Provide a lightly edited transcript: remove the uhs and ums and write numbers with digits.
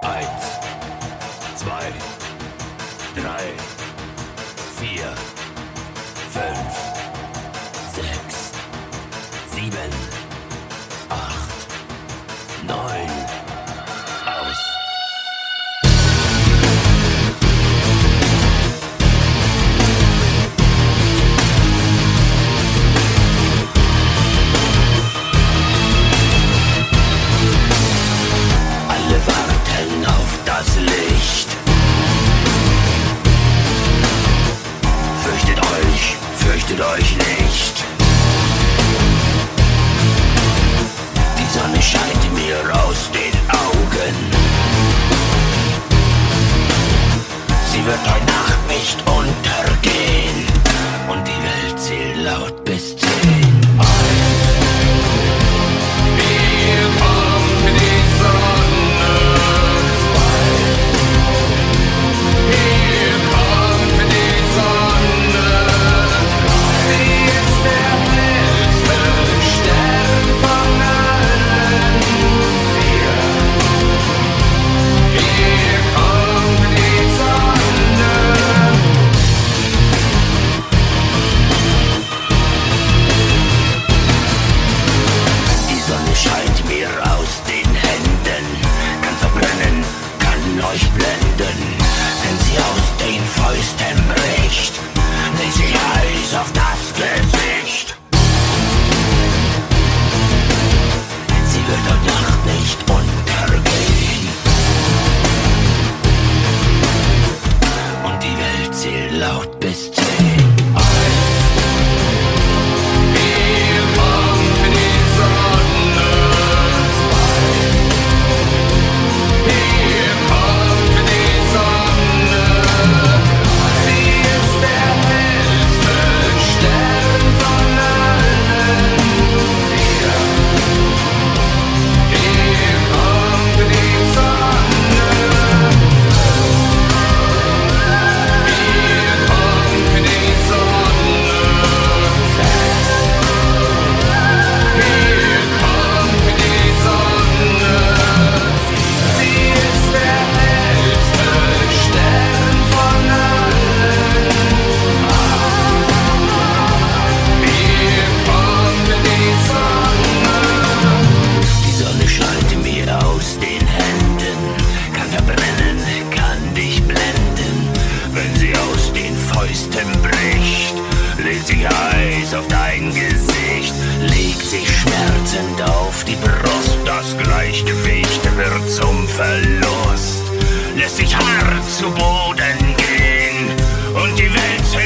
Eins, zwei, drei, vier, fünf, sechs, sieben, acht, neun. Aus. Alle warten auf das Licht. Fürchtet euch nicht. Die Sonne scheint mir aus den Augen. Sie wird heute Nacht nicht untergehen. Und die Welt zählt laut bis 10. Hier kommt die Sonne. 2. Hier kommt die Sonne. 3. Sie ist der hellste Stern von allen. 4. Hier kommt die Sonne. Die Sonne scheint mir aus den Händen, kann verbrennen, kann euch blenden. Wenn sie aus den Fäusten bricht, legt sie Eis auf das Gesicht. Sie wird heute Nacht nicht untergehen. Und die Welt zählt laut bis 10. Hier kommt die Sonne. 2. Hier kommt die Sonne. 3. Sie ist der hellste Stern von allen. 4. Hier kommt die Sonne. 5. Hier kommt die Sonne. 6. Hier kommt die Sonne. Sie ist der hellste Stern von allen. 8. Hier kommt die Sonne. Die Sonne scheint mir aus den Händen, kann verbrennen, kann dich blenden. Wenn sie aus den Fäusten bricht, legt sich Eis auf dein Gesicht, legt sich schmerzend auf die Brust. Das Gleichgewicht wird zum Verlust, lässt sich hart zu Boden gehen und die Welt